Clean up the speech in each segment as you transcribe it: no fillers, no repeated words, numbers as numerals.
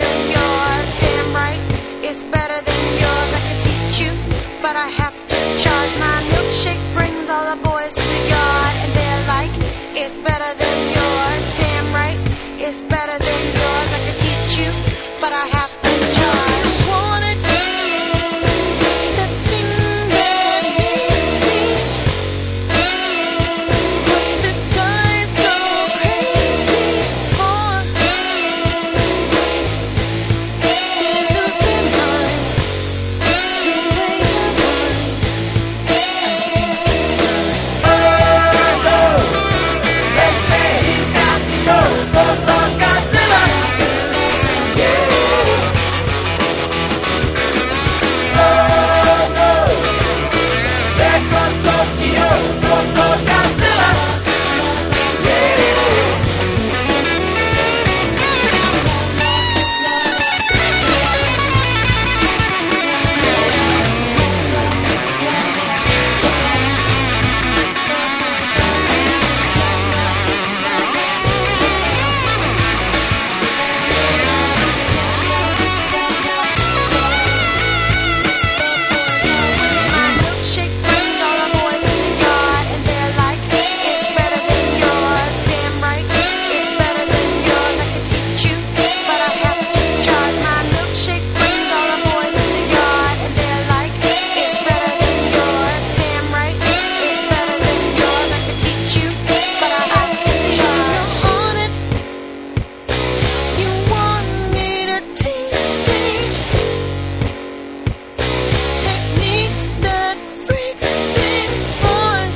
than yours. Damn right, it's better than yours. I could teach you, but I have to charge. My milkshake brings all the boys to the yard, and they're like, it's better than yours. Damn right, it's better than yours. I could teach you, but I have to charge. Want it? The thing that makes me what the guys go crazy for. They lose their minds the way you whine. I think it's time. Oh no, they say he's got to go. Godzilla. Yeah. Oh no, there goes Tokyo. Godzilla. Yeah. My milkshake brings all the boys to the yard, and they're like, it's better than yours. Damn right, it's better than yours. I could teach you, but I have to charge. My milkshake brings all the boys to the yard, and they're like, it's better than yours. Damn right, it's better than yours. I could teach you, but I have to charge. On it, you want me to teach me techniques that freaks these boys.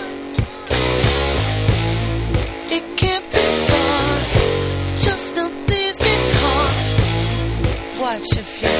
It can't be bought. Just know thieves get caught. Watch if you